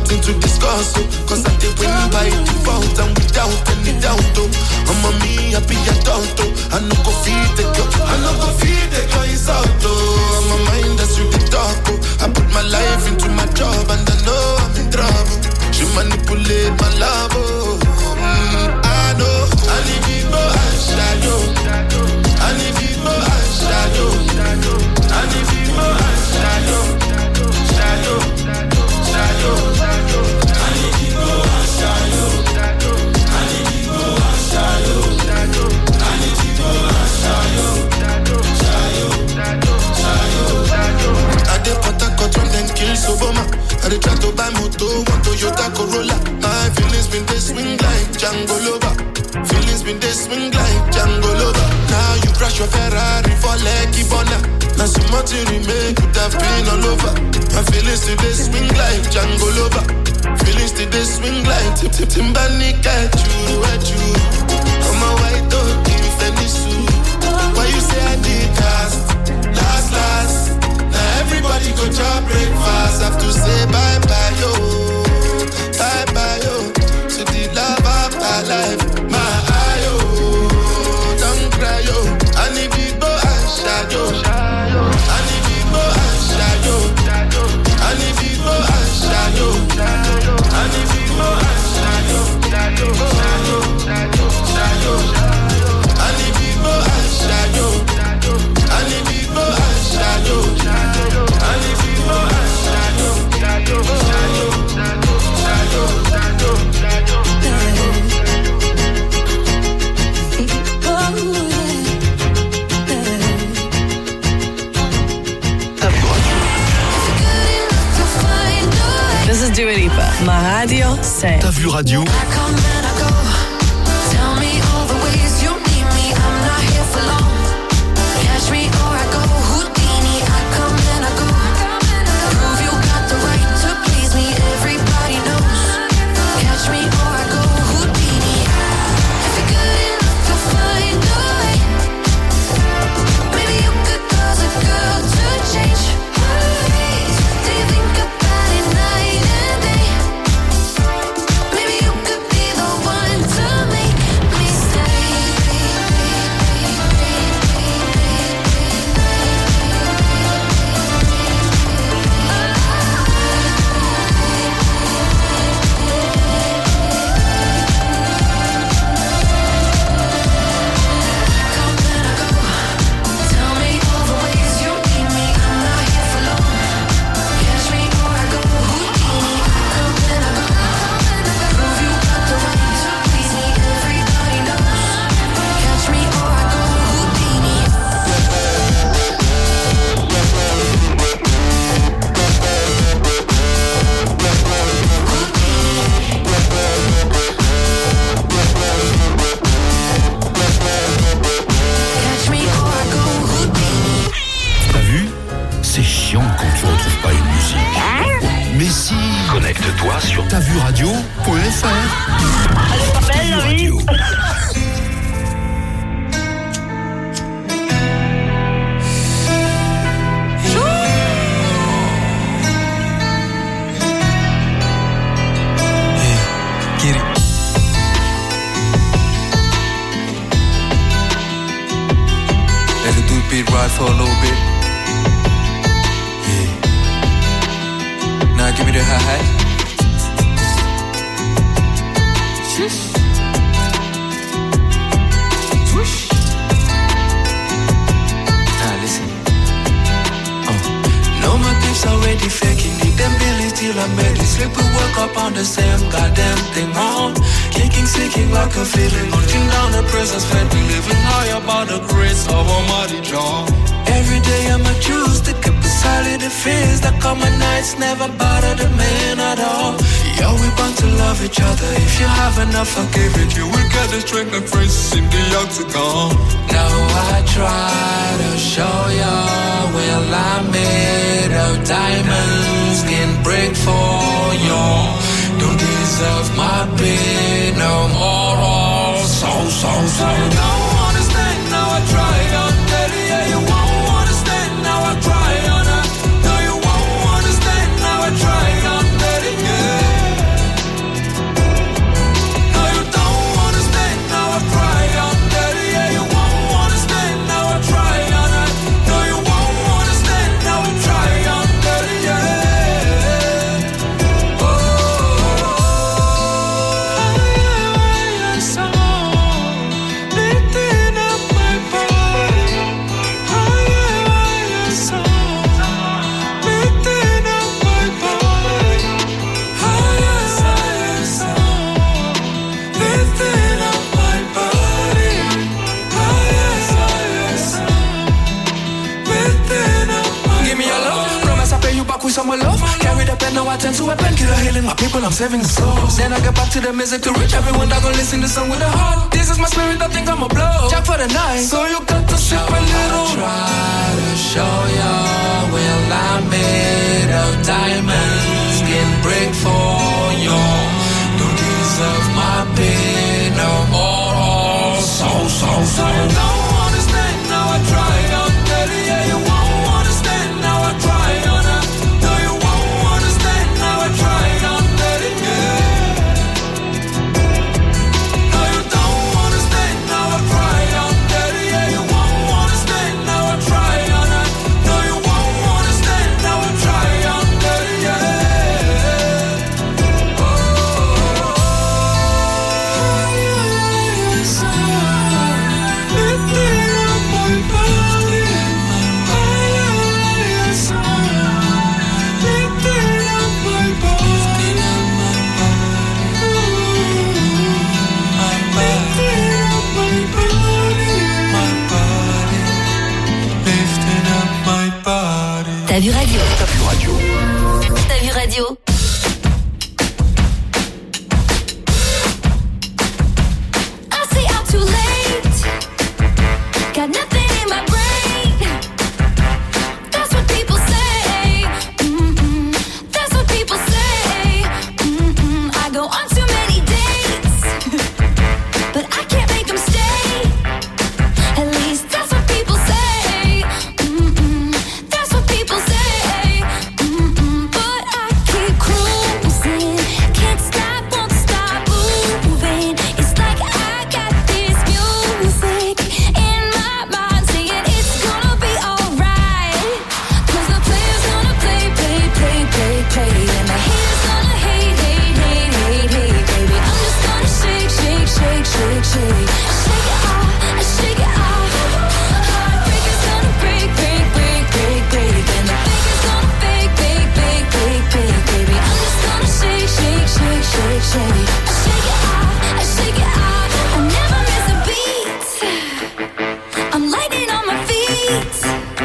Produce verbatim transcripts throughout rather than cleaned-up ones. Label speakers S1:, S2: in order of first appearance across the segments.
S1: nothing to discuss, oh. Cause I did win by default and without any doubt, oh. I'm a me, I be adult, oh. I no go feed the girl, I no go feed the girl, it's out, oh. I'm a mind that's with the talk, oh. I put my life into my job and I know I'm in trouble. She manipulate my love, oh. Mm, I know, I need it, but I shadow. I need it, but I shadow. I need it, but I shadow. Shadow, shadow, shadow. I need it, but I shadow. I need it, but I shadow. I need it, but I shadow. Shadow, shadow, shadow. I dey put a cut when them kill Obama. I dey try to buy moto, one Toyota Corolla. My feelings been they swing like Django Lover. Feelings been they swing like Django Lover. Now you crash your Ferrari for Lucky Bonner. Now so much you remake could have been all over. My feelings today swing like Django Lover. Feelings today swing like Tip Tip Timbani at you, at you. I'm a white dog in Venice. Why you say I did last, last, last? Now everybody go to breakfast. Have to say bye bye yo, bye bye yo. To the love of my life, my eye yo. Don't cry yo. I need people and shadow. I need people and shadow. I need people and shadow. I need people and shadow. Shadow, shadow, shadow. I need people and shadow. I need people and shadow. I need people and shadow. Shadow, shadow, shadow, shadow, shadow.
S2: This is Dua Lipa. Ma radio c'est
S3: T'as vu radio? Connecte-toi sur ta vue radio point f r.
S4: Allez, belle,
S3: radio.
S5: Get it. Let the dude beat ride for a little bit. Yeah. Now give me the hi-hat. Shush. Swoosh. Now listen. Oh. No, my beef's already faking. Need them billies till I'm ready. Slip and work up on the same goddamn thing on. Kicking, sinking like a feeling. Hunting down the presence, fed me living high about the grace of Almighty John. Every day I'm a choose to keep a solid defense. That common nights never bother the man at all. Yo, we want to love each other. If you have enough, I'll give it. You will get the strength and grace in the octagon. Now I try to show you, well, I'm made of diamonds. Can break for you. Don't deserve my pain no more. So, so, so. You don't understand, now I try on daddy. Yeah, you won't understand, now I try on her. No, you won't understand, now I try on daddy. Yeah. on my love. Carry the pen, now I tend to a painkiller, healing my people, I'm saving the souls. Then I get back to the music to reach everyone that gon' listen to song with a heart. This is my spirit, I think I'm a blow. Jack for the night, so you got to sip a little. Try to show ya, well I'm made of diamonds, skin break for you. Don't deserve my pain no more. So, so, so. So you don't understand, now I try on daddy, yeah, you won't understand, now I try on her. No, you won't understand, now I try on daddy, yeah. No, you don't understand, now I try on daddy, yeah, you won't understand, now I try on her. No, you won't understand, now I try on daddy, yeah. Oh,
S4: T'as vu radio?
S3: T'as vu radio?
S4: T'as vu radio?
S6: I stay out too late. Got nothing in my brain. That's what people say. Mm-mm. That's what people say. Mm-mm. I go on too many dates, but I can't make them stay. At least that's what people say. Mm-mm. That's what people say. Mm-mm. But I keep cruising. Can't stop, won't stop moving. It's like I got this music in my mind saying it's gonna be alright. Cause the player's gonna play, play, play, play, play. And the haters gonna hate, hate, hate, hate, hate, baby. I'm just gonna shake, shake, shake, shake, shake. Shake it off, shake it off. Heartbreaker's gonna break, break, break, break, break. And the faker's gonna fake, fake, fake, fake, fake, baby. I'm just gonna shake, shake, shake, shake, shake. Shake it off, shake it off. I never miss a beat. I'm lightning on my feet.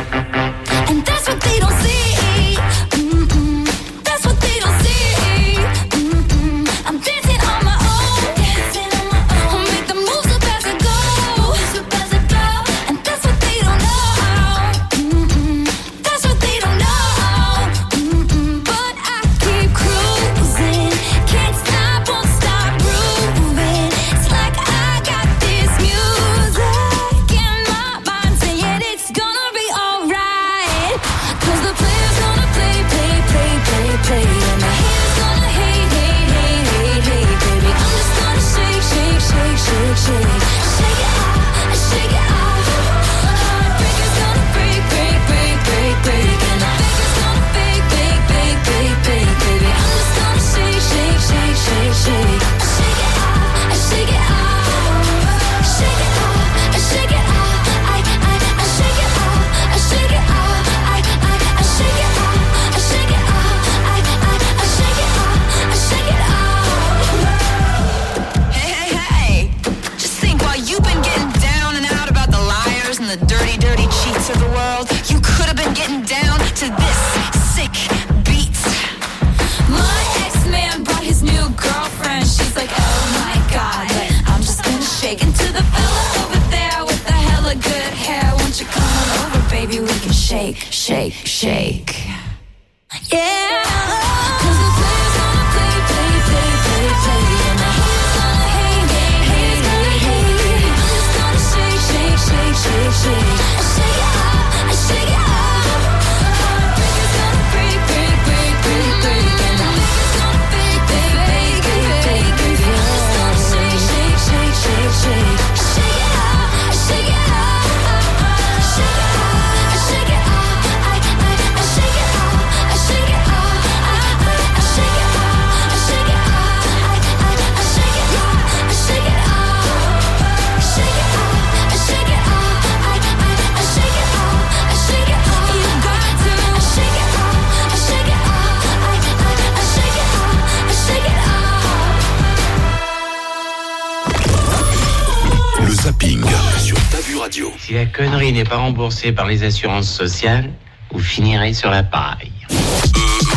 S6: And that's what they don't see. Mm-mm. That's what they don't see. Mm-mm. I'm dancing on my own. Dancing on my own. I'll make the moves up as I go. Up as I go. And that's what they don't know. Mm-mm. That's what they don't know. Mm-mm. But I keep cruising. Can't stop, won't stop grooving. It's like I got this music in my mind saying it's gonna be alright. Cause the player's gonna play, play, play, play, play. And the haters gonna hate, hate, hate, hate, hate, baby. I'm just gonna shake, shake, shake, shake, shake. Shake it off, shake it off. Heartbreaker's gonna break, break, break, break, break. And the faker's gonna fake, fake, fake, fake, fake, baby. I'm just gonna shake, shake, shake, shake, shake. Shake it off, shake it off. Shake it off, shake it off. I, I, I shake it off, I shake it off. I, I, I shake it off, I shake it off. I, I, I shake it off, I shake it off.
S2: Hey, hey, hey. Just think, while you've been getting down and out about the liars and the dirty, dirty cheats of the world, you could have been getting down to this sick beat.
S6: My ex-man brought his new girlfriend. She's like, oh my god, but I'm just gonna shake into the fella over there with the hella good hair. Won't you come on over, baby? We can shake, shake, shake. Yeah. Cause the player's gonna play, play, play, play, play. And the haters gonna hate, hate, hate, hate, hate. I'm just gonna shake, shake, shake, shake, shake. I shake it off, I shake it off. Heartbreaker's gonna break, break, break, break, break. And the faker's gonna fake, fake, fake, fake, fake, baby. I'm just gonna shake, shake, shake, shake, shake. Shake it off, I shake it off. Shake it off, I shake it off. I, I, I shake it off, I shake it off. I, I, I shake it off, I shake it off. I, I, I shake it off, I shake it off. Shake it off, I shake it off. I, I, I shake it off, I shake it off. You got to. I shake it off, I shake it off. I, I, I shake it off, I shake it off.
S3: Le zapping sur T'as vu radio.
S7: Si la connerie n'est pas remboursée par les assurances sociales, vous finirez sur la paille.
S3: Euh,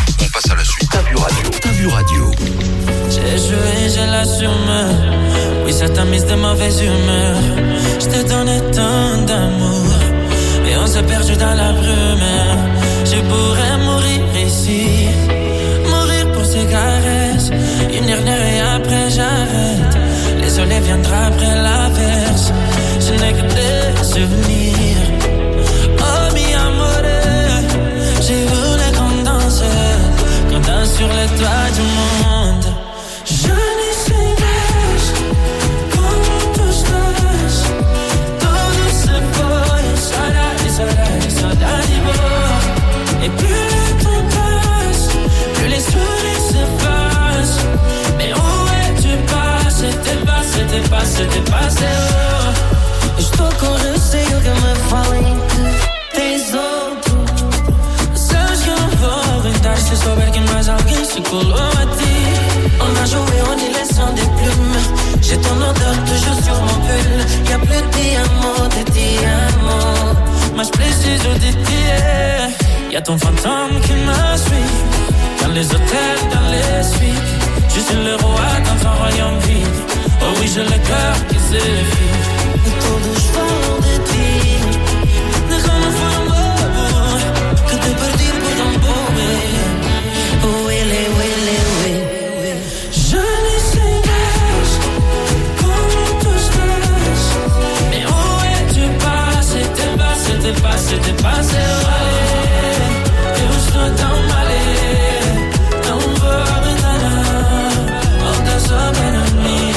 S3: passe à la suite. T'as vu radio. T'as vu radio.
S5: J'ai joué, j'ai l'assume. Oui, ça t'a mise de mauvaise humeur. Je te donnais tant d'amour et on s'est perdu dans la brume. Je pourrais mourir ici, mourir pour ces caresses. Une dernière et après j'arrête. Le soleil viendra après l'averse. Je n'ai que des souvenirs. Oh mi amore, j'ai voulu qu'on danse, qu'on danse sur les toits du monde. Je n'y sais pas comment tout se passe. Todo se foi, saudade, saudade, saudade boa. Et plus le temps passe, plus les sourires s'effacent. Mais où es-tu passé? T'es passé, t'es passé, t'es passé, oh. Estou com receio que me falem que tens outro. Sabes que eu não vou aguentar se souber que mais alguém se colou a ti. On a joué, on est les sons des plumes. J'ai ton odeur toujours sur mon pull. Y'a plus de diamants, de diamants. Mas preciso de ti. Y'a ton fantôme qui me suit. Dans les hôtels, dans les suites. Je suis le roi dans un royaume vide. Oh oui, j'ai le cœur qui s'effrite. E todos falam de ti. Déjame falar que te perdi por tão bom. Uele, uele, uele. Je ne sais pas comment tout se passe. Mais où es-tu passé? T'es passé, t'es passé, t'es passé. Eu estou tão mal, não vou aguentar. Volta só para mim.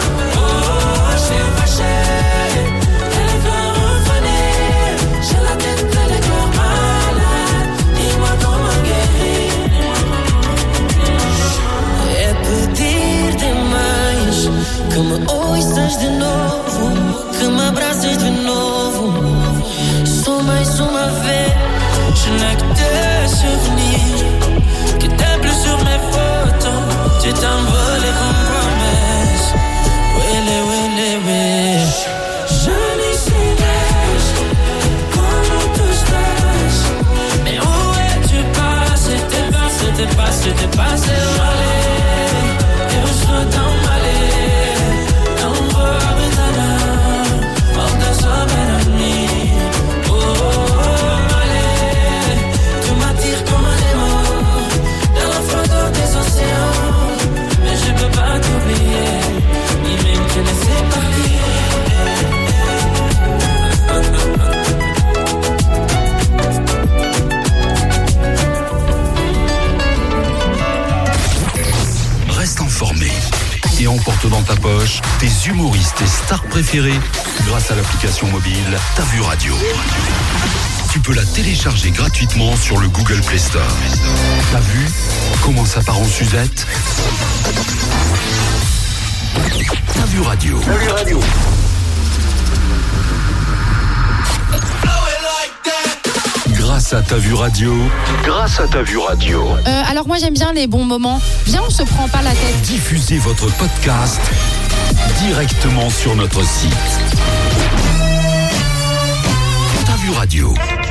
S5: Que me ouças de novo, que me abraces de novo. Só mais uma vez. Je n'ai que des souvenirs qui t'aiment plus sur mes photos. Tu t'envoles comme promesse. Wele, wele, wele. Je n'y sais pas comment tout se passe. Mais où es-tu passé? T'es passé, t'es passé, t'es passé. Allez, eu estou tão mal.
S3: Reste informé et emporte dans ta poche tes humoristes et stars préférés grâce à l'application mobile T'as vu radio. Tu peux la télécharger gratuitement sur le Google Play Store. T'as vu comment ça part en Suzette? T'as vu radio. T'as vu radio. Grâce à T'as vu radio. Grâce à T'as vu radio.
S7: Euh, alors moi j'aime bien les bons moments. Viens, on se prend pas la tête.
S3: Diffusez votre podcast directement sur notre site. T'as vu radio.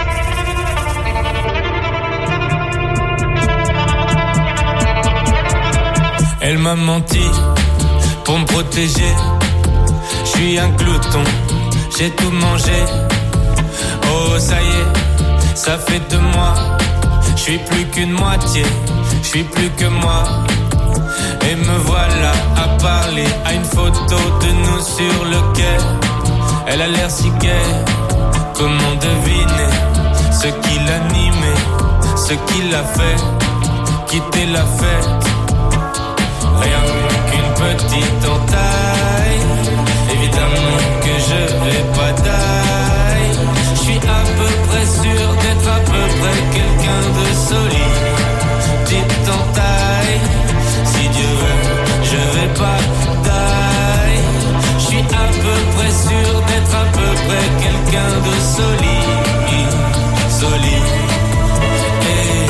S5: Elle m'a menti pour me protéger. Je suis un glouton, j'ai tout mangé. Oh ça y est, ça fait de moi. Je suis plus qu'une moitié, je suis plus que moi. Et me voilà à parler à une photo de nous sur le quai. Elle a l'air si gaie, comment deviner ce qui l'animait, ce qui l'a fait quitter la fête. Rien qu'une petite entaille, évidemment que je vais pas taille. Je suis à peu près sûr d'être à peu près quelqu'un de solide. Petite entaille, si Dieu veut, je vais pas taille. Je suis à peu près sûr d'être à peu près quelqu'un de solide. Solide. Hey.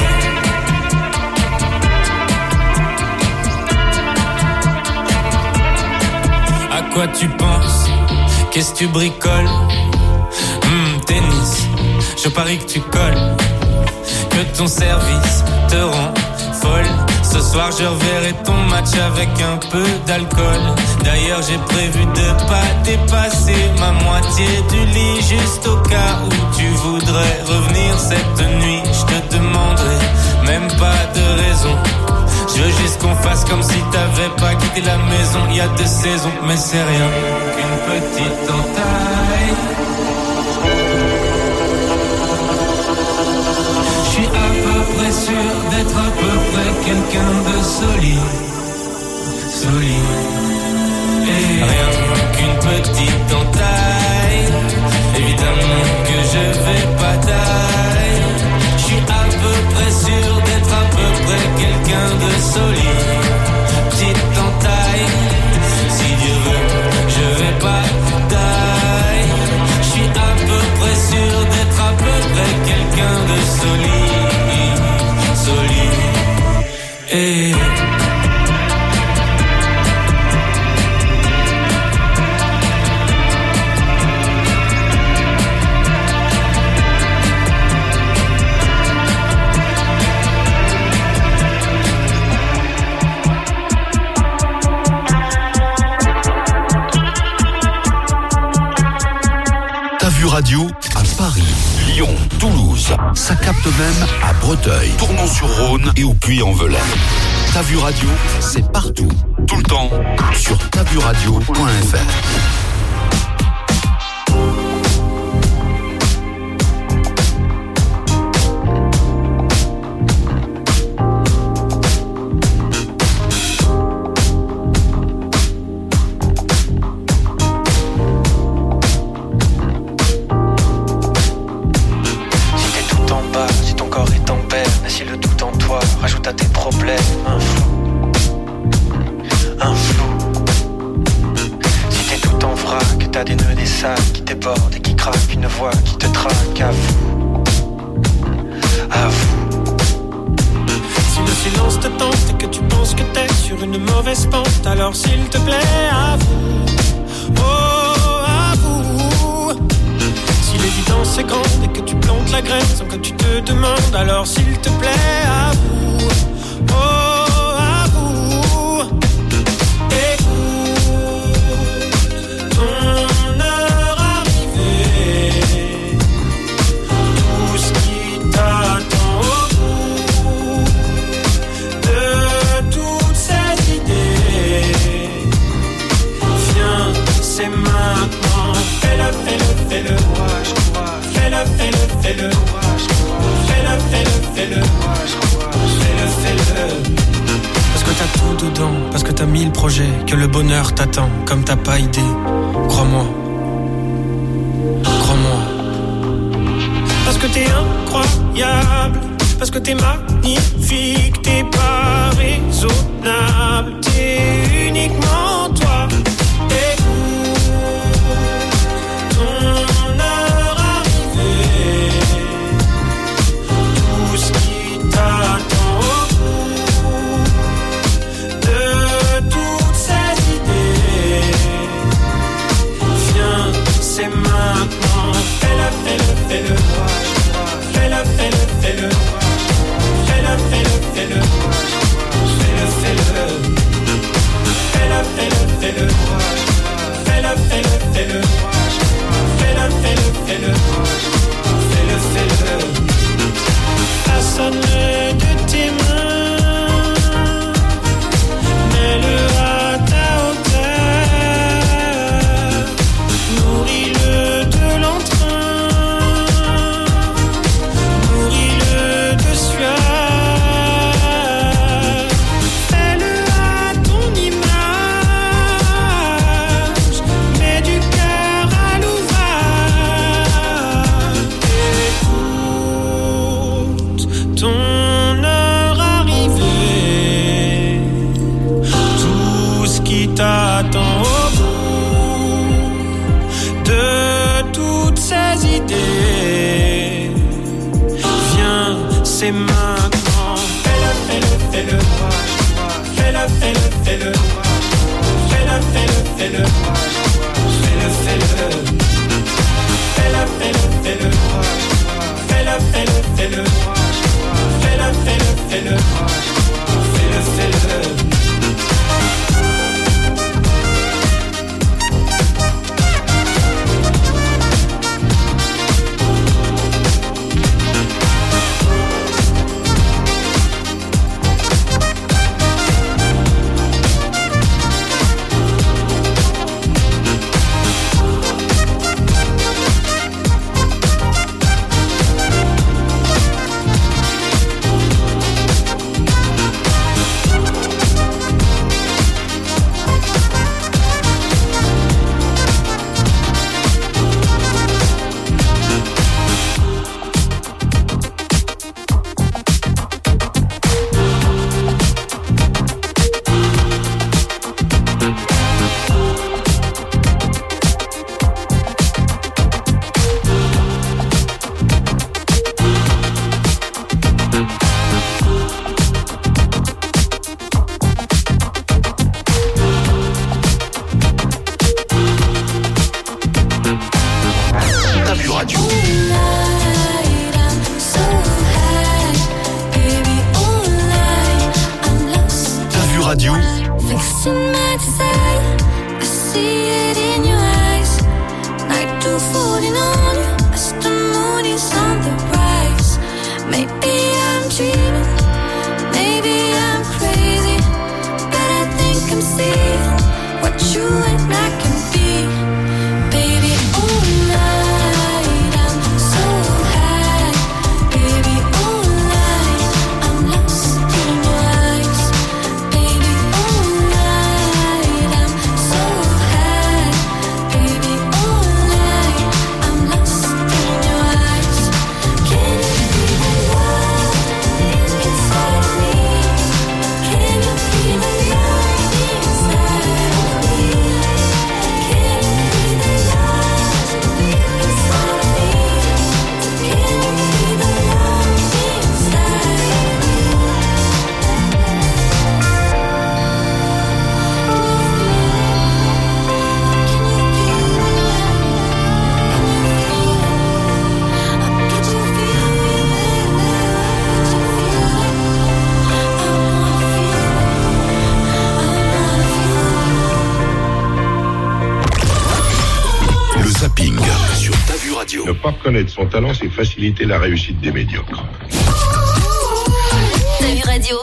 S5: À quoi tu penses? Qu'est-ce que tu bricoles? Hum, tennis, je parie que tu colles. Que ton service te rend
S8: folle. Ce soir je reverrai ton match avec un peu d'alcool. D'ailleurs j'ai prévu de pas dépasser ma moitié du lit, juste au cas où tu voudrais revenir cette nuit. Je te demanderai même pas de raison. Je veux juste qu'on fasse comme si t'avais pas quitté la maison il y a deux saisons. Mais c'est rien qu'une petite entaille. Je suis à peu près sûr d'être à peu près quelqu'un de solide. Solide. Et rien qu'une petite entaille. Évidemment que je vais pas tailler. Je suis à peu près sûr d'être à peu près quelqu'un de solide. Petite entaille. Si Dieu veut, je vais pas tailler. Je suis à peu près sûr d'être à peu près quelqu'un de solide. Solide. Et
S3: Radio à Paris, Lyon, Toulouse. Ça capte même à Breteuil, Tournon-sur-Rhône et au Puy-en-Velay. Ta vue radio, c'est partout, tout le temps, sur ta vue radio point f r.
S9: Rajoute à tes problèmes un flou, un flou. Si t'es tout en vrac, t'as des nœuds, des sacs qui débordent et qui craquent, une voix qui te traque. À vous, à vous.
S10: Si le silence te tente et que tu penses que t'es sur une mauvaise pente, alors s'il te plaît, à vous, oh, à vous. Si l'évidence est grande et que tu plantes la graine sans que tu te demandes, alors s'il te plaît, à vous. Oh, à vous. Écoute ton heure arrivée, tout ce qui t'attend au bout de toutes ces idées. Viens, c'est maintenant. Fais-le, fais-le, fais-le, moi je crois. Fais-le, fais-le, fais-le, moi je crois. Fais-le, fais-le, fais-le, moi je crois. Fais-le, fais-le. Parce que t'as tout dedans, parce que t'as mille projets, que le bonheur t'attend, comme t'as pas idée. Crois-moi, crois-moi. Parce que t'es incroyable, parce que t'es magnifique, t'es pas raisonnable, t'es uniquement toi. Écoute ton heure arrivée, tout ce qui t'attend au bout de toutes ces idées. Viens, c'est maintenant. Fais-le, fais-le, fais-le, moi je crois. Fais-le, fais-le, fais-le, moi je crois. Fais-le, fais-le, fais-le, moi je crois. Fais-le, fais-le. Fais-le, fais-le, fais-le, moi je crois. Fais-le, fais-le, fais-le, moi je crois. Fais-le, fais-le, fais-le, moi je crois. Fais-le, fais-le. Façonne-le de tes mains, mets-le à ta hauteur, nourris-le de l'entrain, nourris-le de sueur, fais-le à ton image, mets du cœur à l'ouvrage. Écoute ton heure arrivée, tout ce qui t'attend au bout de toutes ces idées. Viens, c'est maintenant. Fais-le, fais-le, fais-le, moi je crois. Fais-le, fais-le, fais-le, moi je crois. Fais-le, fais-le, fais-le, moi je crois. Fais-le, fais-le. Fais-le, fais-le, fais-le, moi je crois. Fais-le, fais-le, fais-le, moi je crois. Fais-le, fais-le, fais-le, moi je crois.
S11: reconnaître son talent, c'est faciliter la réussite des médiocres.
S4: T'as vu radio?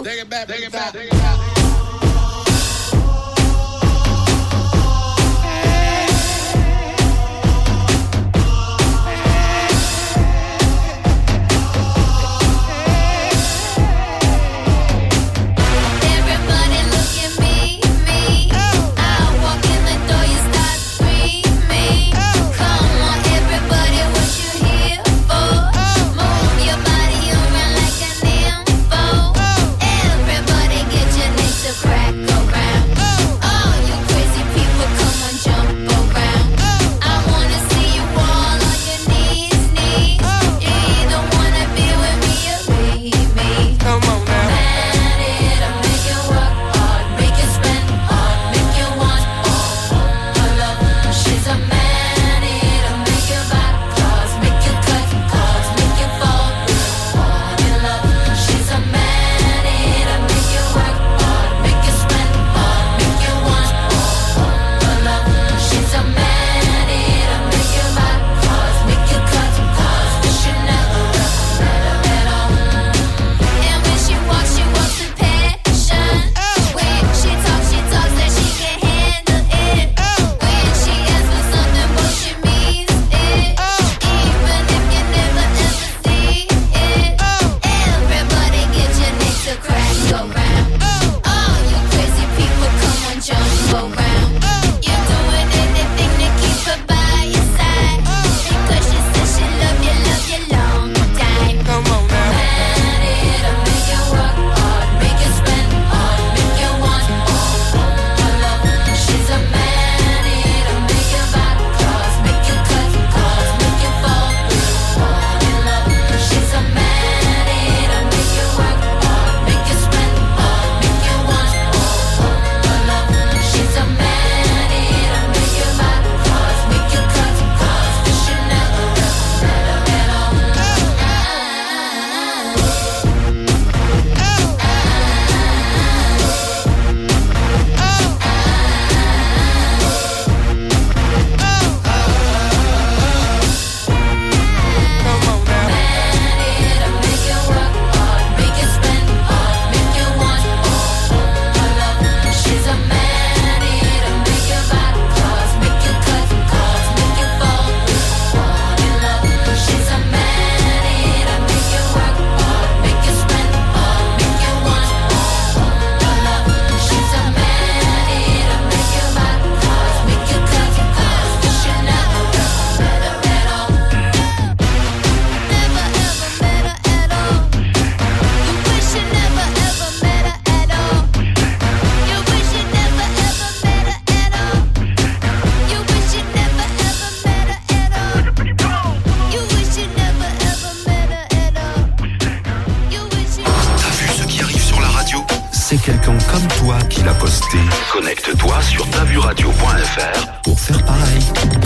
S3: Connecte-toi sur tavuradio point f r pour faire pareil.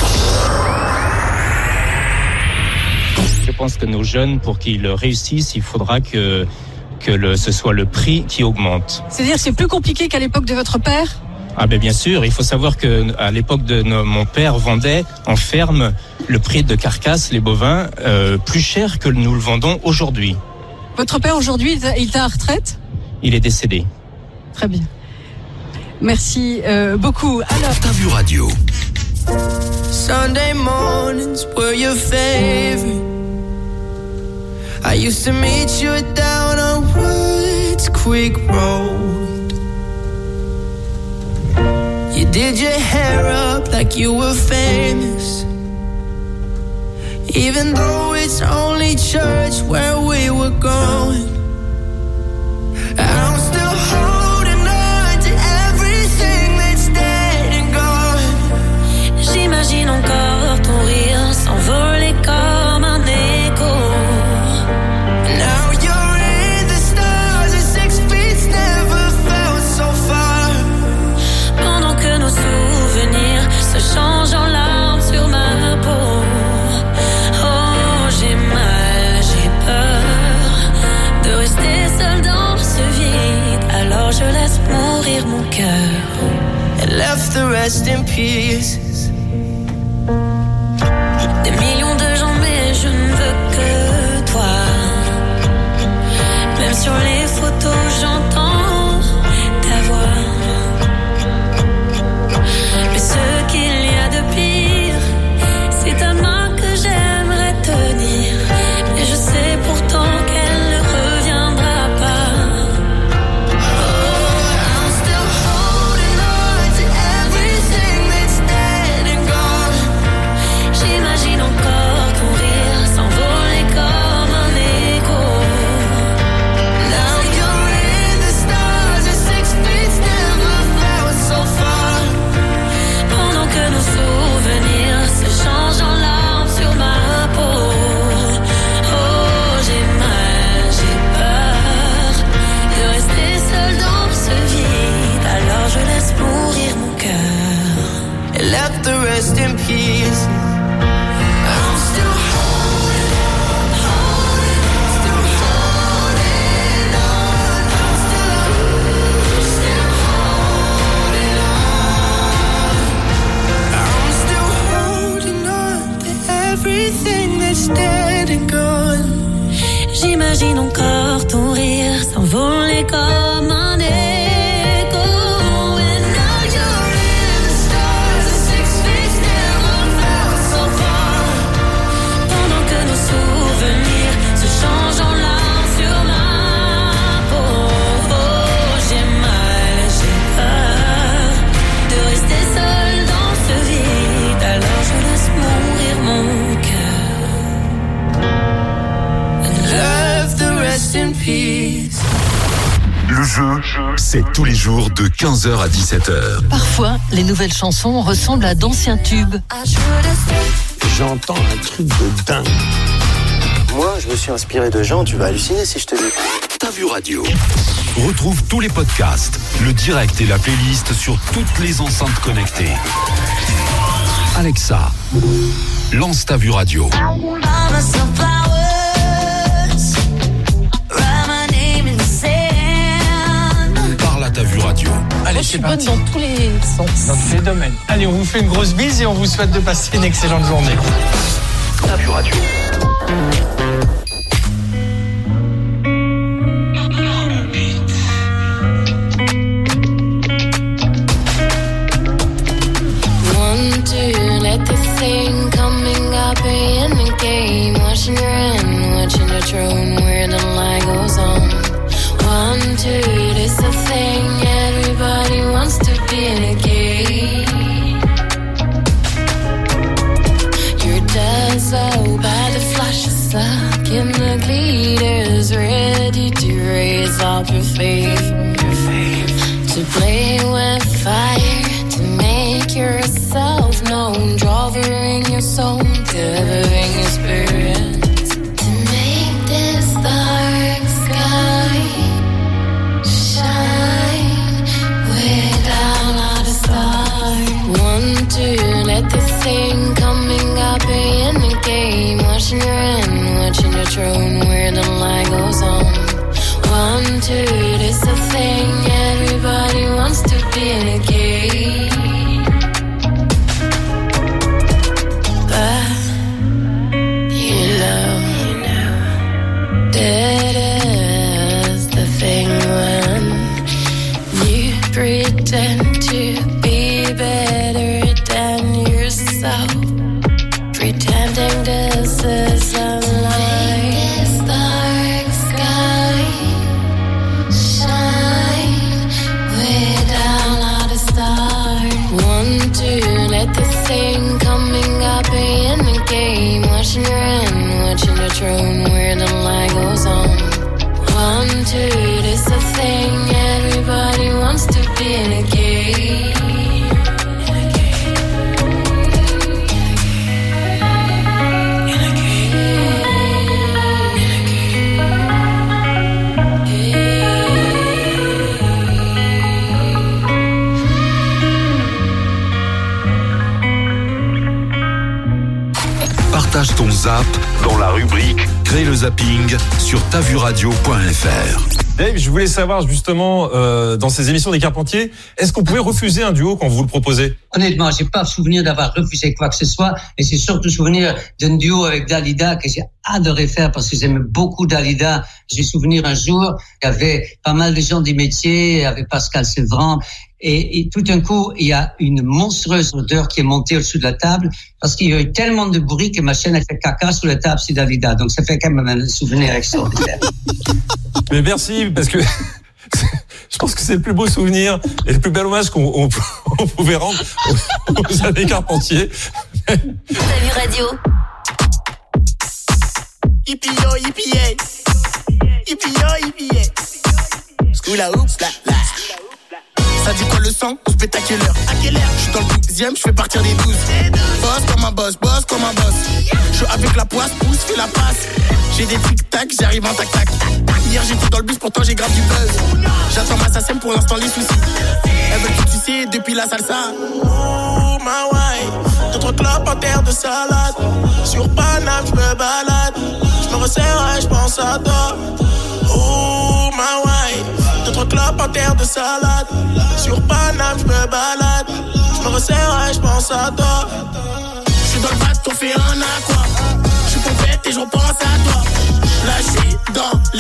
S12: Je pense que nos jeunes, pour qu'ils réussissent, il faudra que, que le, ce soit le prix qui augmente.
S13: C'est-à-dire que c'est plus compliqué qu'à l'époque de votre père ?
S12: Ah ben bien sûr, il faut savoir que à l'époque de nos, mon père vendait en ferme le prix de carcasse, les bovins, euh, plus cher que nous le vendons aujourd'hui.
S13: Votre père aujourd'hui, il est à la retraite ?
S12: Il est décédé.
S13: Très bien. Merci euh, beaucoup. Alors,
S3: T'as vu radio.
S14: Sunday mornings were your favorite. I used to meet you down on Woods Creek Road. You did your hair up like you were famous, even though it's only church where we were going. I'm still holding on to everything that's dead and gone.
S6: J'imagine encore ton rire s'envoler comme un écho.
S14: Now you're in the stars and six feet never felt so far.
S6: Pendant que nos souvenirs se changent en larmes sur ma peau. Oh, j'ai mal, j'ai peur de rester seule dans ce vide. Alors je laisse mourir mon cœur
S14: and left the rest in pieces.
S6: Des millions de gens mais je J'imagine encore ton rire s'envoler comme un écho. And now you're in the stars, the six feet never felt so far. Pendant que nos souvenirs se changent en larmes sur ma peau. Oh, j'ai mal, j'ai peur de rester seule dans ce vide. Alors je laisse mourir mon cœur. And love the rest in peace.
S3: Le jeu, c'est tous les jours de quinze heures à dix-sept heures.
S15: Parfois, les nouvelles chansons ressemblent à d'anciens tubes.
S16: J'entends un truc de dingue.
S17: Moi, je me suis inspiré de gens, tu vas halluciner si je te dis.
S3: T'as vu radio. Retrouve tous les podcasts, le direct et la playlist sur toutes les enceintes connectées. Alexa, lance T'as vu radio. Parle à T'as vu radio.
S12: Allez, c'est parti. Dans tous les sens. Dans tous les domaines. Allez, on vous fait une grosse bise et on vous souhaite de passer une excellente journée.
S3: T'as vu radio.
S6: One, two, let the thing coming up in the game. Watching your end, watching the throne where the light goes on. One, two, this a thing. Everybody wants to be in a game. You're dazzled by the flash of stuck in the glitters, ready to raise up your faith. To play with fire, to make yourself known, drawing your soul, delivering your spirit. To make this dark sky shine without all the stars. One, two, let the thing coming up in the game. Watching your end, watching the throne where the light goes on. One, two, this a thing. Everybody wants to be in a game. But you know, that is the thing when you pretend to be better than yourself, pretending this is a lie. This dark sky shine without all the stars. One, two, let the thing coming up in the game. Watching your end, watching the throne where the light goes on. One, two, this a thing. Everybody wants to be in a game.
S3: Partage ton zap dans la rubrique Crée le zapping sur tavuradio point f r.
S18: Dave, je voulais savoir justement, euh, dans ces émissions des Carpentiers, est-ce qu'on pouvait refuser un duo quand vous le proposez ?
S19: Honnêtement, j'ai pas souvenir d'avoir refusé quoi que ce soit, et c'est surtout souvenir d'un duo avec Dalida que j'ai adoré faire parce que j'aime beaucoup Dalida. J'ai souvenir un jour, il y avait pas mal de gens du métier, il y avait Pascal Sevran, et, et tout d'un coup, il y a une monstrueuse odeur qui est montée au-dessus de la table parce qu'il y a eu tellement de bruit que ma chaîne a fait caca sous la table, c'est Dalida. Donc ça fait quand même un souvenir extraordinaire.
S18: Mais merci, parce que je pense que c'est le plus beau souvenir et le plus bel hommage qu'on on, on pouvait rendre aux, aux années Carpentiers.
S4: T'as vu radio?
S20: Yippee yo, yippee yay. Yippee yo, yippee yay. School à oups, là, là. Ça dit quoi le sang? On se pète à quelle heure? À quelle heure? Je suis dans le douzième, je fais partir des douze. Boss comme un boss, boss comme un boss. Je suis avec la poisse, pousse, fais la passe. J'ai des tic-tac, j'arrive en tac-tac. Hier j'étais dans le bus, pourtant j'ai grave du buzz. J'attends ma sassème pour l'instant les soucis. Elle veut tout sucer depuis la salsa. Oh ma wife, d'autres clopes en terre de salade. Sur Paname, je me balade. Je me resserre et je pense à toi. Oh ma wife, d'autres clopes en terre de salade. Sur Paname, je me balade. Je me resserre et je pense à toi. Je suis dans le bateau, on fait un aqua. Je suis pompette et je repense à toi. Là, je suis dans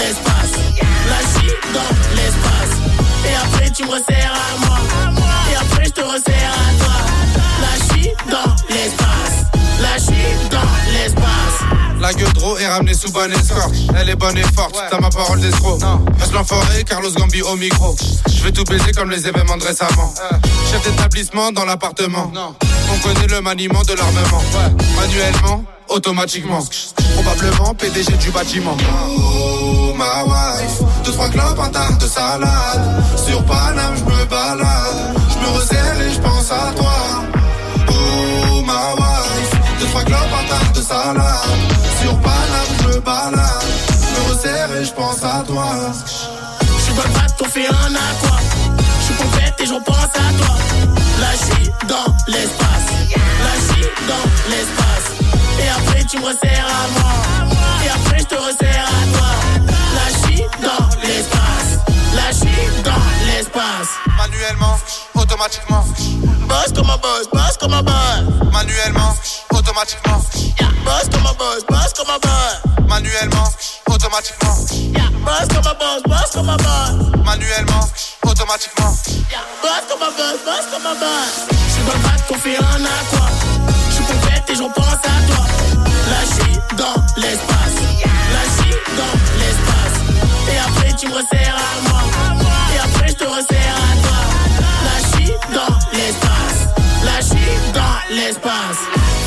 S21: héros est ramené sous bonne escorte. Elle est bonne et forte, t'as ma parole d'escroc. Reste l'enfoiré, Carlos Gambi au micro. Je vais tout baiser comme les événements de récemment. Chef d'établissement dans l'appartement. On connaît le maniement de l'armement. Manuellement, automatiquement. Probablement P D G du bâtiment. Oh ma wife, deux trois clopes, un tas de salade. Sur Paname, je me balade. Je me resserre et je pense à toi. Oh ma wife, deux trois clopes, un tas de salade. Sur Paname, je me balade. Je me resserre et je pense à toi.
S20: Je suis dans le bac, on fait un aqua. Je suis complète et j'en pense à toi. Là, je suis dans l'espace. Là, je suis dans l'espace. Et après, tu me resserres à moi. Et après, je te resserre à toi. Là, je suis dans l'espace. Là, je suis dans l'espace.
S21: Manuellement, automatiquement.
S20: Boss comme un boss, boss comme un boss.
S21: Manuellement, automatiquement.
S20: Yeah. Boss comme un boss, boss comme un boss.
S21: Manuellement, automatiquement.
S20: Yeah. Boss comme un boss, boss comme un boss.
S21: Manuellement, automatiquement.
S20: Yeah. Boss comme un boss, boss comme un boss. J'suis dans le bac, on fait un aqua. J'suis complète et j'en pense à toi. Là, j'suis dans l'espace. Là, j'suis dans l'espace. Et après, tu me resserres à moi. Et après, je te resserre à toi. Là, j'suis dans l'espace. Là, j'suis dans l'espace.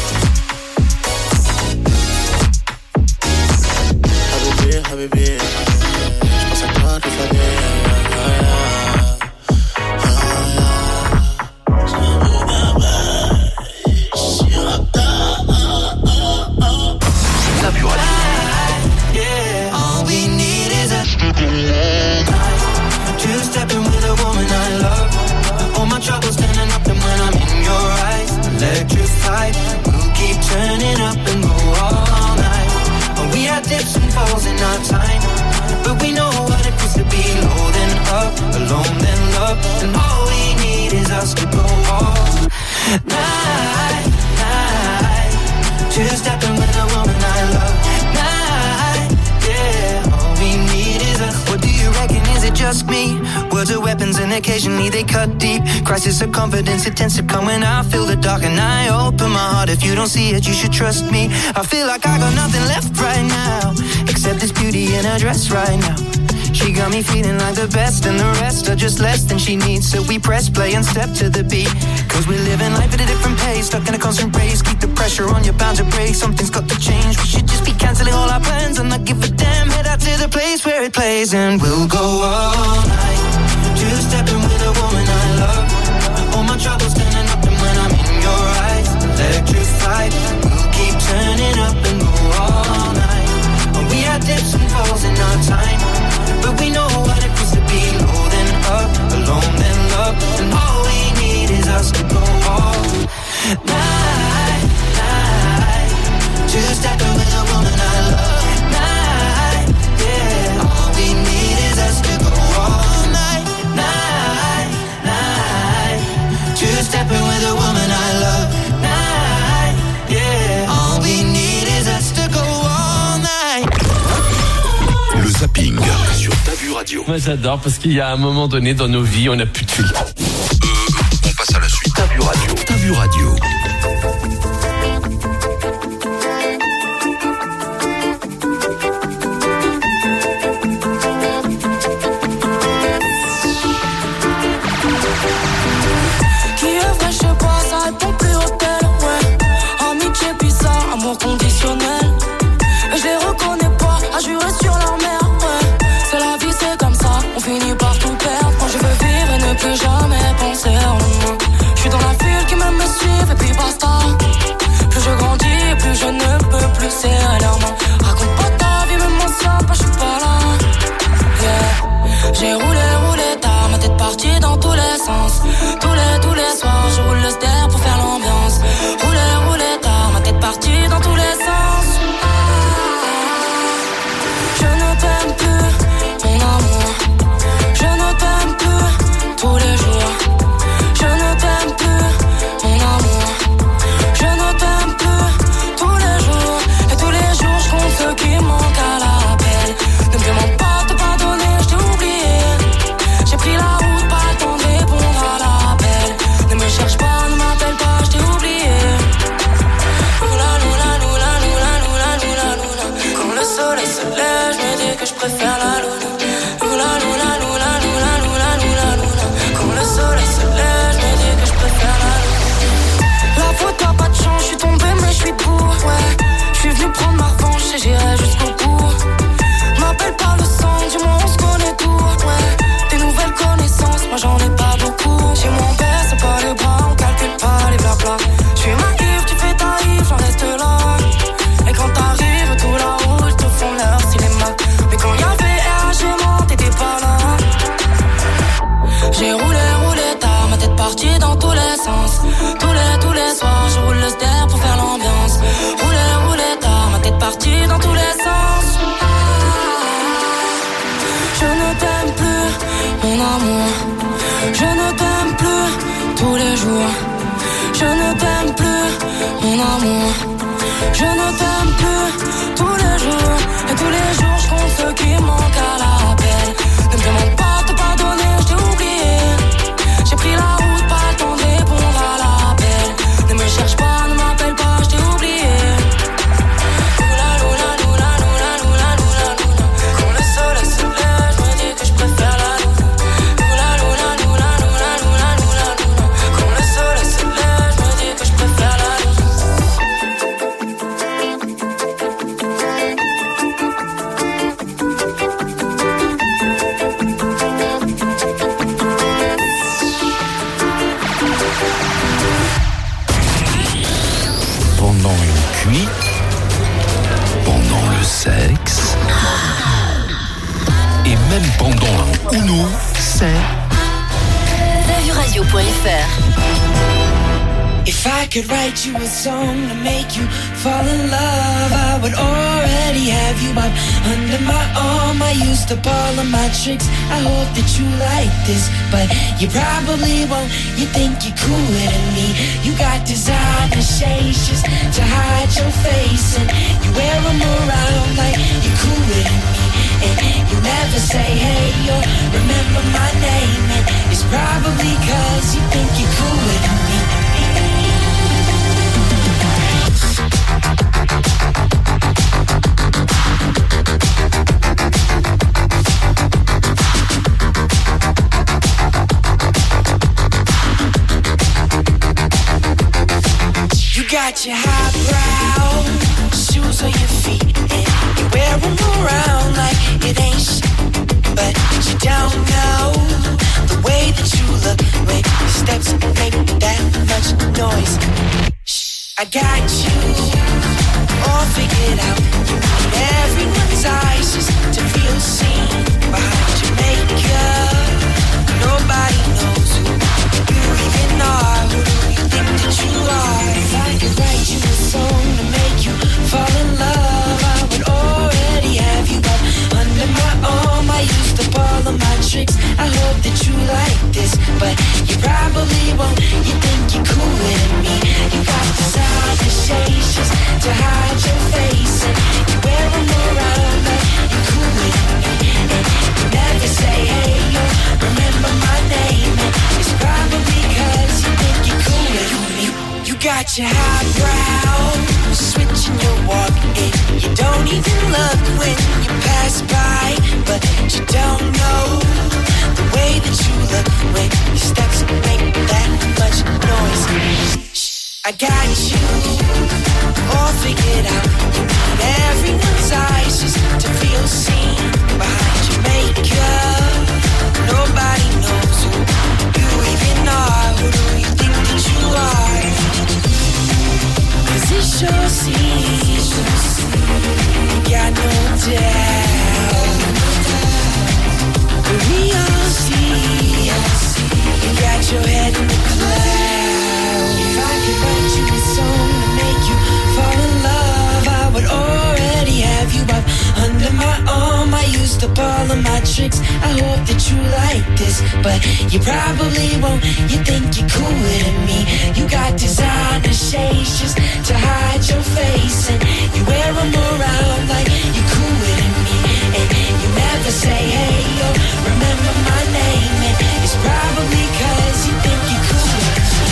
S20: Habibi, j'pense à toi toute la nuit.
S8: All we need is a to step in with a woman I love. All my troubles standing up, and when I'm in your eyes, electrified. We'll keep turning up and go all night. We had dips and falls in our time, but we know what it feels to be low then up, alone then love. And all we need is us to go all night, night. To step in with a woman I love. Night, yeah. All we need is us. What do you reckon? Is it just me? Words are weapons and occasionally they cut deep. Crisis of confidence, it tends to come when I feel the dark and I open my heart. If you don't see it, you should trust me. I feel like I got nothing left right now, except this beauty in her dress right now. She got me feeling like the best, and the rest are just less than she needs. So we press play and step to the beat, cause we're living life at a different pace. Stuck in a constant race, keep the pressure on, you're bound to break. Something's got to change, we should just be cancelling all our plans and not give a damn. Head out to the place where it plays, and we'll go all night. Just stepping with a woman I love. All my troubles standing up, and when I'm in your eyes, electrified. We'll keep turning up and go all night. We had dips and falls in our time, but we know what it feels to be low then up, alone then love. And all we need is us to go all night, night. Just stepping with a woman I love. Night, yeah. All we need is us to go all night, night, night. Just stepping with a woman I love. Night, yeah. All we need is us to go all night.
S3: Le zapping sur Ta Vue Radio.
S22: Moi j'adore parce qu'il y a un moment donné dans nos vies, on n'a plus de fil.
S3: Euh, on passe à la suite. Ta Vue Radio. Ta Vue Radio.
S23: Qui est vrai, je sais pas, ça répond plus au tel, ouais. Amitié bizarre, amour conditionnel. Je les reconnais pas, à jurer sur leur mère, ouais. C'est la vie, c'est comme ça, on finit par tout perdre. Quand je veux vivre et ne plus jamais penser en moi. Je suis dans la ville qui même me suit et puis basta. Plus je grandis, plus je ne peux plus serrer leurs mains. Raconte pas ta vie, même mon sien, pas je suis pas là. Yeah. J'ai roulé, roulé tard, ma tête partie dans tous les sens. Tous les, tous les soirs, je roule le ster pour faire l'ambiance. Roulé, roulé tard, ma tête partie dans tous les sens. Je ne t'aime préfère la luna. Luna, luna, luna, luna, luna, luna, luna. Quand le soleil se lève, je me dis que je préfère la luna. La faute a pas de chance, je suis tombé mais je suis debout, ouais. Je suis venu prendre ma revanche et j'irai jusqu'au bout. M'appelle pas le sang, dis-moi on se connaît tout, ouais. Des nouvelles connaissances, moi j'en ai pas beaucoup. Chez moi on baisse pas les bras, on calcule pas les blabla. Je suis naïf, tu fais ta rive, j'en reste là. Et quand t'arrives, tout là-haut, ils te font leur cinéma. Mais quand y'avait R H, moi t'étais pas là. J'ai roulé, roulé tard, ma tête partie dans tous les sens. Tous les, tous les soirs, je roule le ster pour faire l'ambiance. Roulé, roulé tard, ma tête partie dans tous les sens. Je ne t'aime plus, mon amour. Je ne t'aime plus tous les jours. Je ne t'aime plus, mon amour. Je ne t'aime plus tous les jours. Et tous les jours, je compte ceux qui manquent à l'appel. Ne me demande pas de te pardonner, je t'ai oublié. J'ai pris la route, pas le temps de répondre à l'appel. Ne me cherche pas, ne m'appelle pas, je t'ai oublié. Luna, luna, luna, luna, luna, luna, luna. Quand le soleil se lève, je me dis que je préfère la luna. Luna, luna, luna, luna, luna, luna, luna. Quand le soleil se lève, je me dis que je préfère la luna.
S3: Pendant une cuite, pendant le sexe, et même pendant un Uno, c'est
S4: Davuradio point F R.
S8: If I could write you a song to make you fall in love, I would already have you up under my arm. I used up all of my tricks, I hope that you like this, but you probably won't. You think you're cooler than me. You got designer shades just to hide your face, and you wear them around like you're cooler than me. And you never say hey or remember my name, and it's probably cause you think you're cooler than me. You got your highbrow shoes on your feet, and you wear them around like it ain't shit, but you don't know the way that you look when your steps make that much noise. Shh, I got you all figured out. You need everyone's eyes just to feel seen behind your makeup. Nobody knows who you even are. Who do you think that you are? If I could write you a song to make you fall in love, I would already have you up under my arm. I used up all of my tricks, I hope that you like this, but you probably won't. You think you're cooler than me. You got designer shades just to hide your face, and you wear them around like you're cooler than me. And you never say hey or remember my name, and it's probably cause you think you're cooler than me. You got your highbrow switching your walk, and you don't even look when you pass by, but you don't know the way that you look when your steps make that much noise. Shh, I got you all figured out. You need everyone's eyes just to feel seen behind your makeup. Nobody knows who you even are. Who do you think that you are? Cause it sure seems you got no doubt. But we all see you got your head in the clouds. If I could write you a song to make you fall in love, I would already have you up under my arm. I used up all of my tricks, I hope that you like this, but you probably won't. You think you're cooler than me. You got designer shades just to hide your face, and you wear them around like you're cooler than me. And you never say hey or remember my name, and it's probably cause you think you're cooler than me.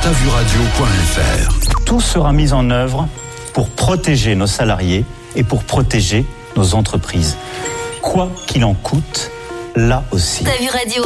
S3: ta vu radio point f r.
S1: Tout sera mis en œuvre pour protéger nos salariés et pour protéger nos entreprises. Quoi qu'il en coûte, là aussi.
S4: Ta vu radio.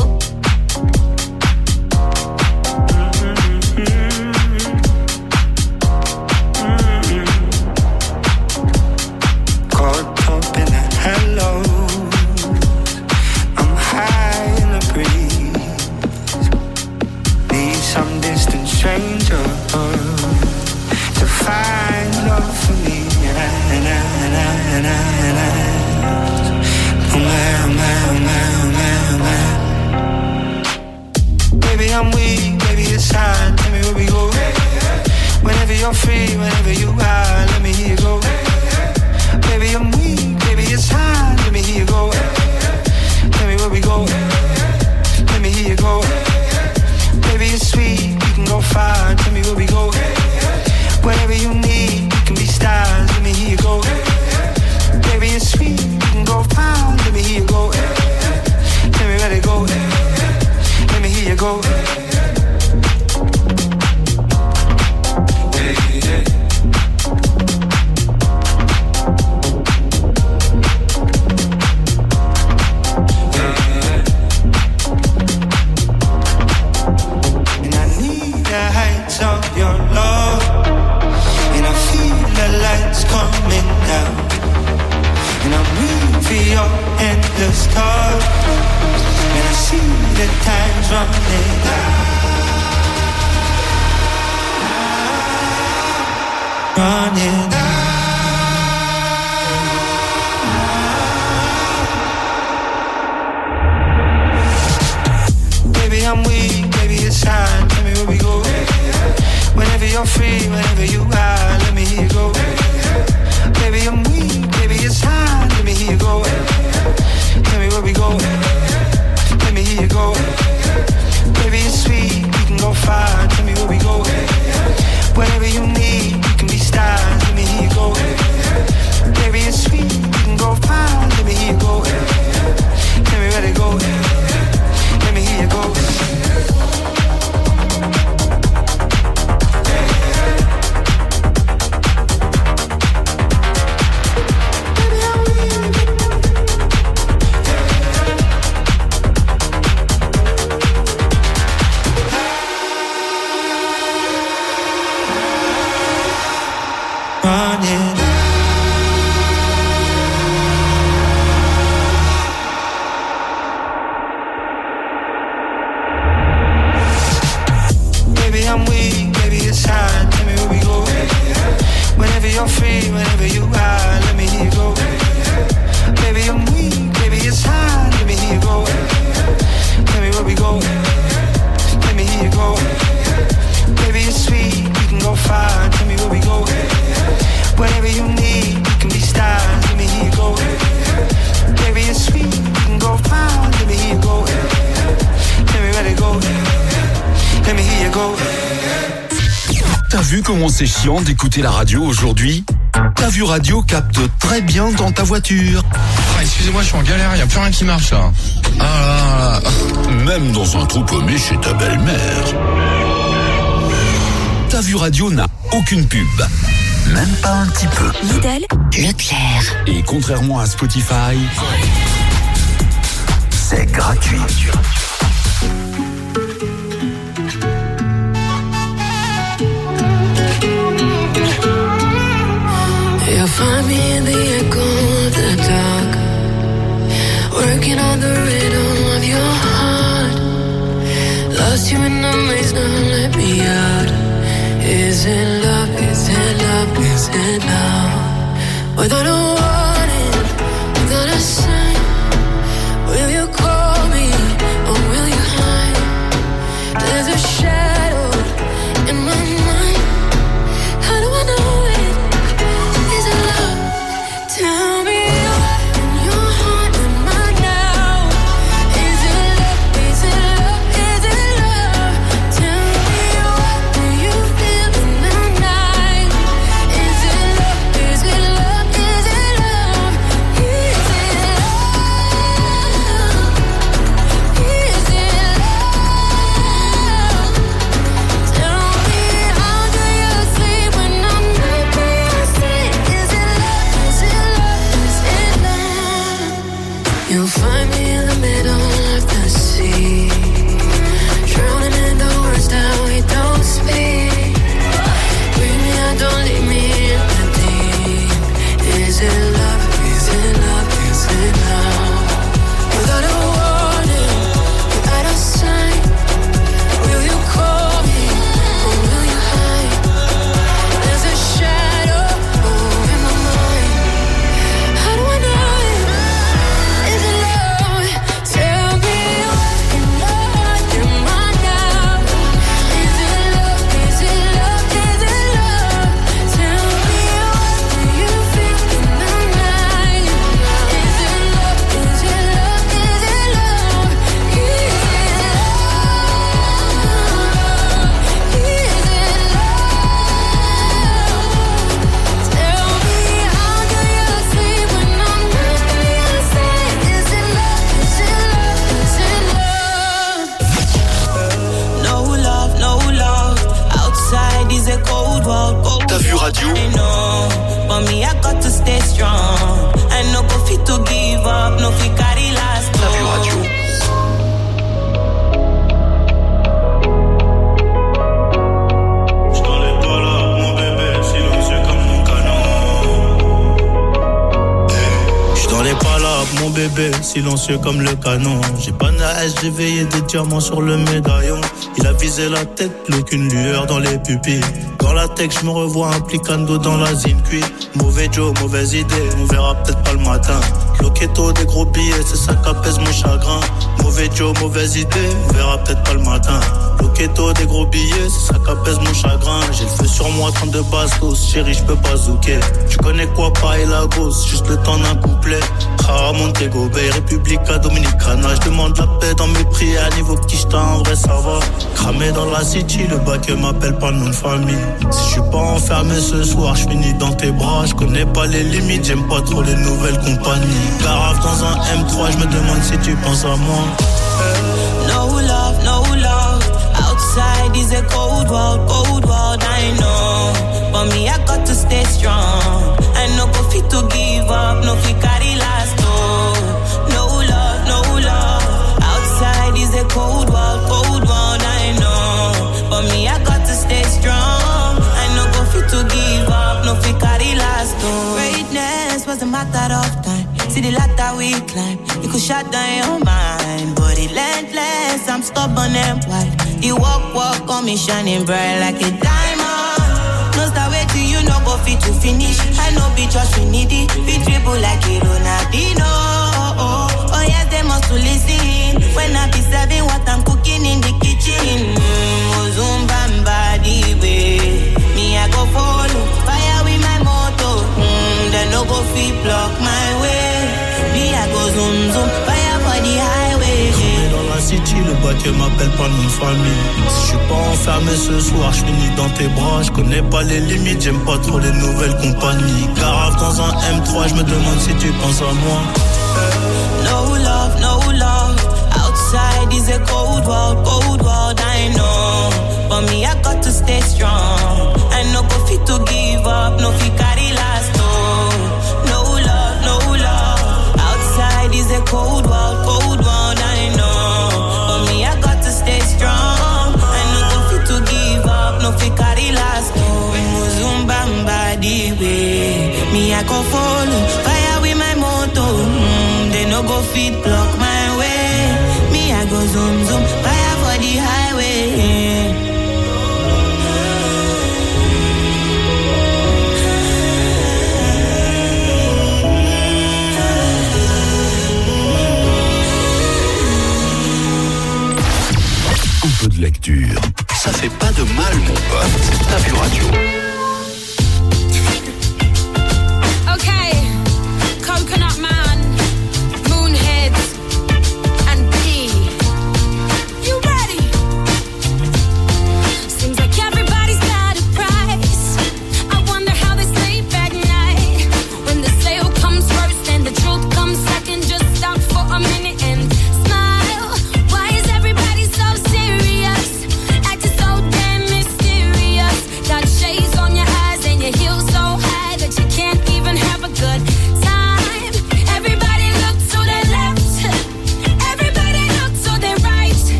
S5: I'm weak, baby, it's hard. Tell me where we go. Whenever you're free, whenever you are, let me hear you go. Baby, I'm weak, baby, it's hard. Let me hear you go. Tell me where we go. Let me hear you go. Baby, it's sweet, we can go far. Tell me where we go. Whatever you need, we can be stars. Let me hear you go. Baby, it's sweet, we can go far. Let me hear you go. Tell me where to go. Let me hear you go. And I need the heights of your love, and I feel the lights coming down, and I'm waiting for your endless touch, and I see the time's running out, running out. Baby, I'm weak, baby, it's hard. Tell me where we go. Whenever you're free, whenever you are, let me hear you go. Baby, I'm weak, baby, it's hard. Let me hear you go. Tell me where we go. Let me hear you go. Baby, it's sweet, we can go far. Tell me where we go. Whatever you need, we can be stars. Let me hear you go. Baby, it's sweet, we can go far. Let me hear you go. Tell me where to go. Let me hear you go. Running. Baby, I'm weak, baby, it's hard. Tell me where we go. Whenever you're free, whenever you are, let me hear you go. Baby, I'm weak, baby, it's hard. Let me hear you go. Tell me where we go. Let me hear you go. Baby, it's sweet, we can go far. Tell me where we go. Whatever you need, we can be stars. Let me hear you go. Baby, it's sweet, we can go far. Let me hear you go. Tell me where to go. Let me hear you go.
S3: T'as vu comment c'est chiant d'écouter la radio aujourd'hui? Ta vu radio capte très bien dans ta voiture.
S2: Ah, excusez-moi, je suis en galère, il n'y a plus rien qui marche là. Ah là là.
S3: Même dans un trou paumé chez ta belle-mère. Ta vu radio n'a aucune pub. Même pas un petit peu.
S4: Lidl, Leclerc.
S3: Et contrairement à Spotify, c'est gratuit.
S23: You'll find me in the echo of the dark, working on the rhythm of your heart. Lost you in the maze, now let me out. Is it love, is it love, is it love? Without a warning, without a sign, will you call me or will you hide? There's a shadow in my mind. How do I know it? Is it love? Tell me what's in your heart and mind now. Is it love? Is it love? Is it love? Tell me what do you feel in the night? Is it love? Is it love? Is it
S3: Radio.
S23: I know, but me I got to stay strong. I no go fit to give up, no fit carry last.
S3: Ta Vue Radio.
S7: Mon bébé, silencieux comme le canon. J'ai pas de hache, j'ai veillé des diamants sur le médaillon. Il a visé la tête, plus qu'une lueur dans les pupilles. Dans la tech, je me revois implicando dans la zine cuit. Mauvais Joe, mauvaise idée, on verra peut-être pas le matin. Loquetto, des gros billets, c'est ça qu'apaise mon chagrin. Mauvais Joe, mauvaise idée, on verra peut-être pas le matin. Loquetto, des gros billets, c'est ça qu'apaise mon chagrin. J'ai le feu sur moi, trente de bastos, chérie, je peux pas zouker. Tu connais quoi, pas et la gosse, juste le temps d'un couplet. Ah, Montego Bay, Republica Dominicana. Je demande la paix dans mes prières, niveau qui j't'en en vrai ça va. Cramé dans la city, le bac m'appelle pas le nom de famille. Si je suis pas enfermé ce soir, je finis dans tes bras. Je connais pas les limites, j'aime pas trop les nouvelles compagnies. Garave dans un M trois, je me demande si tu penses à moi.
S23: No love, no love. Outside is a cold world, cold world, I know. But me, I got to stay strong. I no go fit to give up, no fit carry last. Oh, no love, no love. Outside is a cold world, cold world, I know. But me, I got to stay strong. I no go fit to give up, no fit carry last. Oh, greatness was a matter of time. See the ladder we climb, you could shut down your mind, but relentless, I'm stubborn and white. The walk, walk on me shining bright like a diamond. No start waiting, you no go fit to finish. I know be just we need it, be dribble like a Ronaldinho. Oh, oh, oh yes, they must to listen. When I be serving what I'm cooking in the kitchen. Mm, Zumbamba the way, me I go follow, fire with my motor. Mm, they no go fit block my way. I go zoom zoom, fire for the highway.
S7: Cramé dans la city, le bac m'appelle pas le nom de famille. Si je suis pas enfermé ce soir, je finis dans tes bras. Je connais pas les limites, j'aime pas trop les nouvelles compagnies. Garave dans un M trois, je me demande si tu penses à moi.
S23: No love, no love. Outside is a cold world, cold world, I know. But me, I got to stay strong. I no go fit to give up, no fit carry last. Oh, no love, no love. Outside is a cold world, cold world, I know. But me, I got to stay strong. I no go fit to give up, no fit carry last. Oh, Muzumbamba the way, me I go follow, fire with my motor. Mm, they no go fit block my way. Me I go zoom zoom, fire for the highway.
S3: Un peu de lecture, ça fait pas de mal, mon pote. Ta Vue Radio.
S6: Okay, Coconut Man, Moonhead, and P. You ready?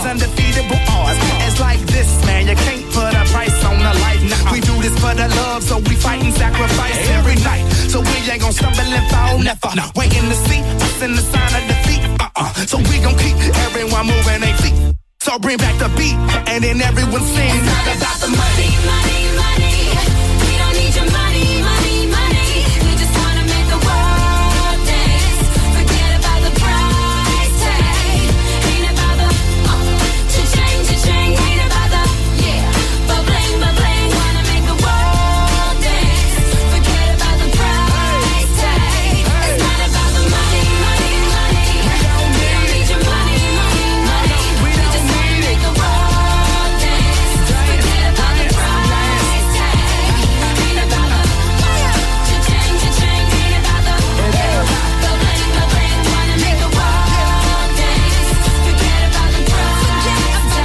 S20: undefeatable odds. It's like this, man, you can't put a price on a life. Nah, we do this for the love, so we fight and sacrifice every night. So we ain't gon' stumble and fall, never. No. Waiting to see us in the sign of defeat. Uh-uh. So we gon' keep everyone moving their feet. So bring back the beat, and then everyone sing.
S6: It's not about the money, money, money. We don't need your money, money, money. We just wanna make the world dance. Forget about the price tag. Ain't about the uh, cha-ching, cha-ching. Ain't about the yeah, but bling, but bling. Wanna make the world dance. Forget about the price tag. It's not about the money, money, money. We don't need your money, money, money. We just wanna make the world dance. Forget about the price tag. Ain't about the cha-ching, cha-ching. Ain't about the yeah, but bling, but bling. Wanna make the world dance. Forget about the price tag.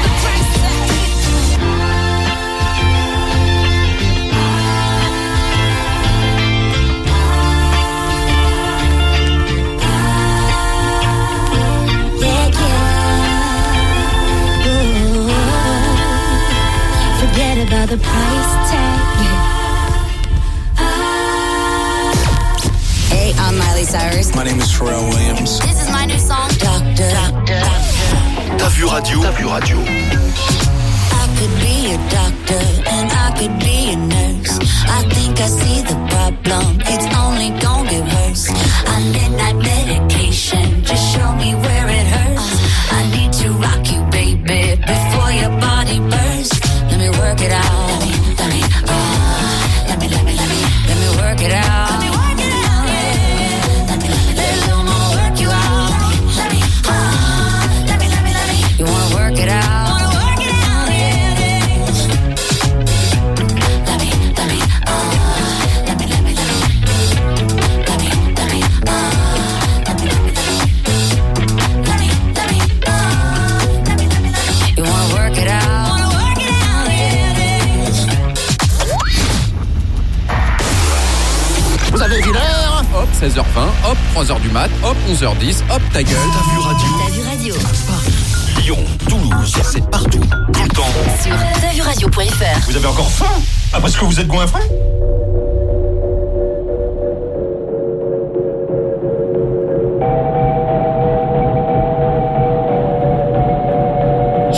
S6: Yeah, yeah. Ooh. Forget about the price tag.
S9: Hey, I'm Miley Cyrus.
S21: My name is Pharrell Williams.
S9: This is my new song, Doctor.
S3: T'as vu radio, t'as vu radio.
S9: I could be a doctor and I could be a nurse. I think I see the problem. It's only gonna get worse. I need that medication. Just show me where it hurts. I need to rock you, baby, before your body bursts. Let me work it out. Let me, let me, uh, let me, let me, let me, let me work it out. Let me work it out. Let me, let me, let me, let me work you out. Let me, uh, let me, let me, let me. You wanna work it out?
S2: Hop, seize heures vingt, hop, trois heures du mat, hop, onze heures dix, hop, ta gueule.
S3: T'as vu radio.
S9: T'as vu radio.
S3: Lyon, Toulouse, c'est partout, tout le temps.
S9: Sur t'as vu radio point F R.
S1: Vous avez encore faim? Après ce que vous êtes goinfré?